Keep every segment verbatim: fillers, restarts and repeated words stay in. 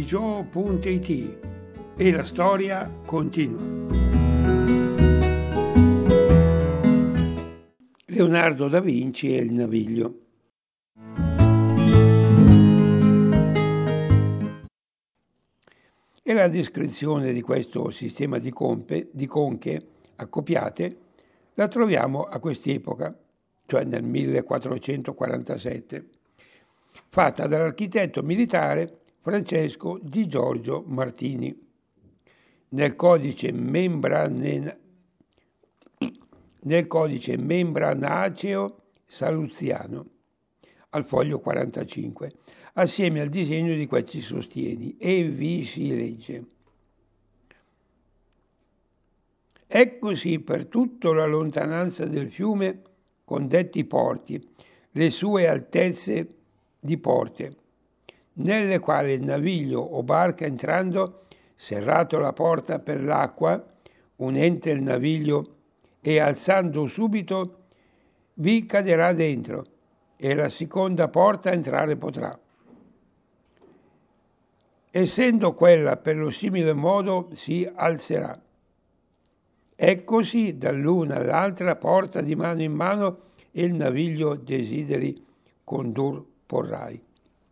gio punto it e la storia continua. Leonardo da Vinci e il naviglio. E la descrizione di questo sistema di, compe, di conche accoppiate la troviamo a quest'epoca, cioè nel millequattrocentoquarantasette, fatta dall'architetto militare Francesco Di Giorgio Martini, nel codice, membrane, nel codice membranaceo saluziano, al foglio quarantacinque, assieme al disegno di questi sostieni, e vi si legge: eccosi per tutta la lontananza del fiume con detti porti, le sue altezze di porte, nelle quali il naviglio o barca entrando, serrato la porta per l'acqua, unente il naviglio e alzando subito, vi caderà dentro, e la seconda porta entrare potrà. Essendo quella per lo simile modo si alzerà. Eccosi dall'una all'altra porta di mano in mano e il naviglio desideri condur porrai.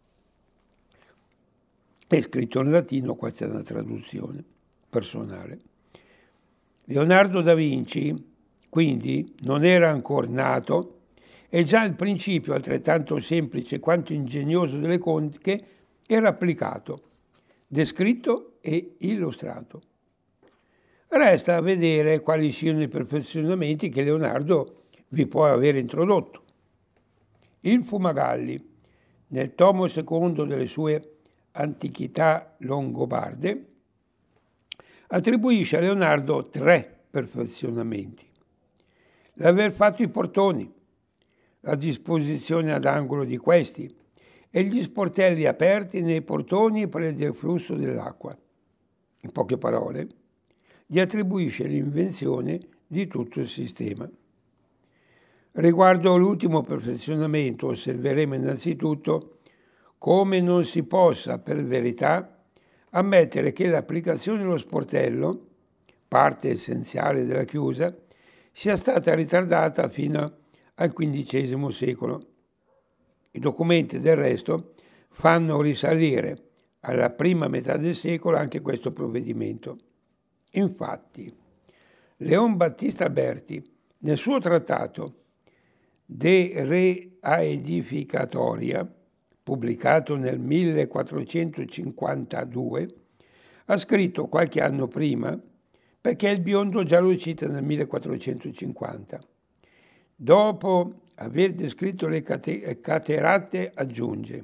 È scritto in latino, questa è una traduzione personale. Leonardo da Vinci, quindi, non era ancora nato e già il principio, altrettanto semplice quanto ingegnoso delle conche, era applicato, descritto e illustrato. Resta a vedere quali siano i perfezionamenti che Leonardo vi può aver introdotto. Il Fumagalli, nel tomo secondo delle sue Antichità longobarde, attribuisce a Leonardo tre perfezionamenti: l'aver fatto i portoni, la disposizione ad angolo di questi e gli sportelli aperti nei portoni per il deflusso dell'acqua. In poche parole, gli attribuisce l'invenzione di tutto il sistema. Riguardo all'ultimo perfezionamento osserveremo innanzitutto come non si possa, per verità, ammettere che l'applicazione dello sportello, parte essenziale della chiusa, sia stata ritardata fino al quindicesimo secolo. I documenti del resto fanno risalire alla prima metà del secolo anche questo provvedimento. Infatti, Leon Battista Alberti, nel suo trattato De Re Aedificatoria, pubblicato nel millequattrocentocinquantadue, ha scritto qualche anno prima, perché il biondo già lo cita nel millequattrocentocinquanta. Dopo aver descritto le cate- cateratte aggiunge,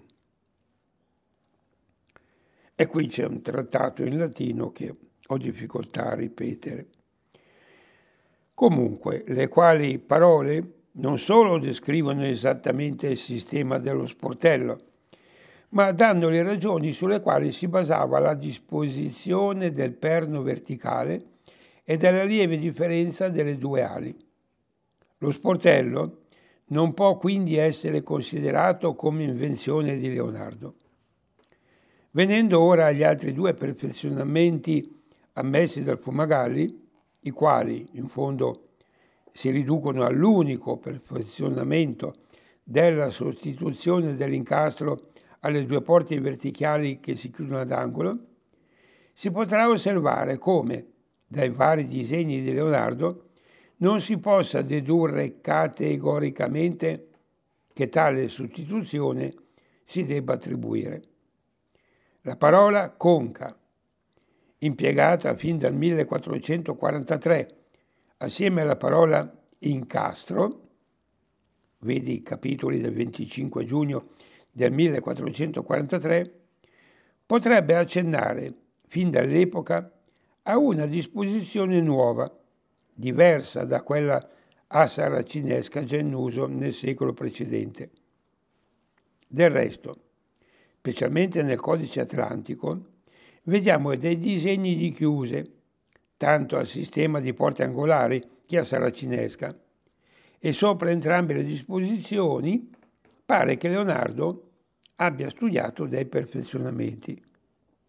e qui c'è un trattato in latino che ho difficoltà a ripetere. Comunque, le quali parole non solo descrivono esattamente il sistema dello sportello, ma danno le ragioni sulle quali si basava la disposizione del perno verticale e della lieve differenza delle due ali. Lo sportello non può quindi essere considerato come invenzione di Leonardo. Venendo ora agli altri due perfezionamenti ammessi dal Fumagalli, i quali in fondo si riducono all'unico perfezionamento della sostituzione dell'incastro alle due porte verticali che si chiudono ad angolo, si potrà osservare come, dai vari disegni di Leonardo, non si possa dedurre categoricamente che tale sostituzione si debba attribuire. La parola conca, impiegata fin dal millequattrocentoquarantatré, assieme alla parola incastro, vedi i capitoli del venticinque giugno del millequattrocentoquarantatré, potrebbe accennare, fin dall'epoca, a una disposizione nuova, diversa da quella assaracinesca già in uso nel secolo precedente. Del resto, specialmente nel codice atlantico, vediamo dei disegni di chiuse, tanto al sistema di porte angolari che a saracinesca, e sopra entrambe le disposizioni pare che Leonardo abbia studiato dei perfezionamenti.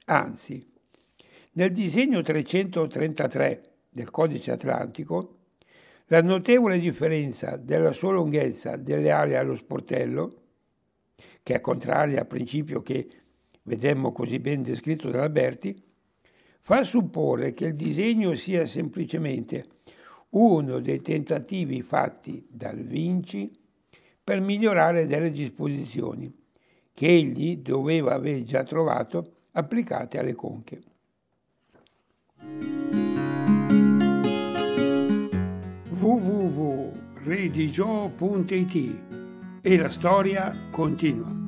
Anzi, nel disegno trecentotrentatré del Codice Atlantico, la notevole differenza della sua lunghezza delle ali allo sportello, che è contraria al principio che vedemmo così ben descritto da Alberti, fa supporre che il disegno sia semplicemente uno dei tentativi fatti dal Vinci per migliorare delle disposizioni che egli doveva aver già trovato applicate alle conche. w w w punto redigio punto it e la storia continua.